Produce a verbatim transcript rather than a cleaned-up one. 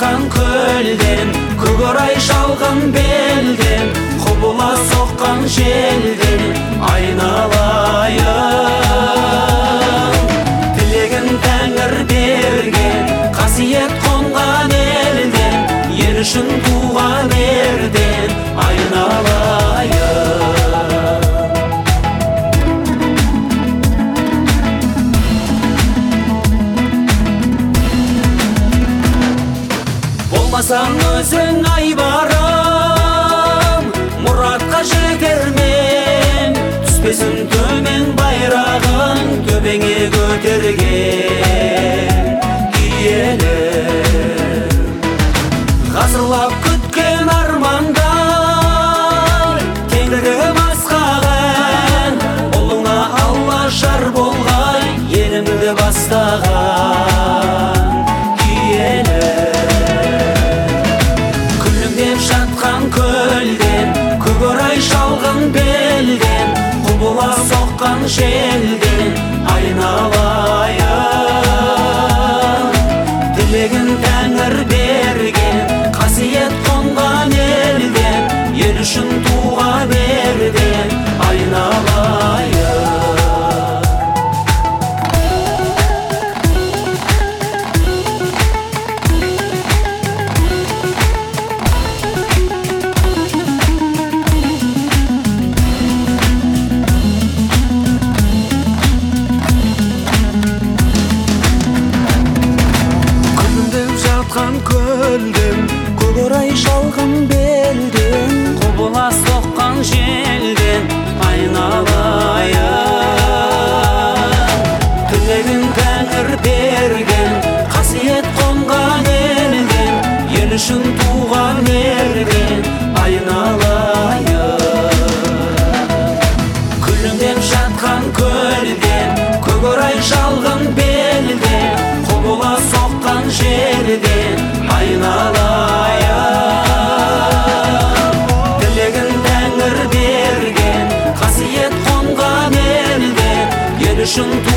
жатқан көлден, көкорай шалған белден, құбыла соққан желден айналайын. Тілегін Тәңір берген, қасиет қонған елден, ел үшін туған ерден айналайын. Болмасаң өзің айбарым, мұратқа жетермен, түспесін төмен байрағын, төбеңе көтерген киелім. Ғасырлап күткен армандар, теңдігім асқаған, ұлыңа Алла жар болғай, елімді бастаған киелім. Жатқан көлден, көкорай шалған белден, құбыла соққан желден айналайын. Тілегін Тәңір берген, қасиет қонған елден, ел үшін туған ерден айналайын. Көлден, көкорай шалған белден, құбыла соққан желден айналайын. Тілегін Тәңір берген, қасиет қонған елден, ел үшін туған ерден айналайын. Күлімдеп жатқан көлден, көкорай шалған белден, құбыла соққан жерден айналайын. Тілегін Тәңір берген, қасиет қонған елден, ел үшін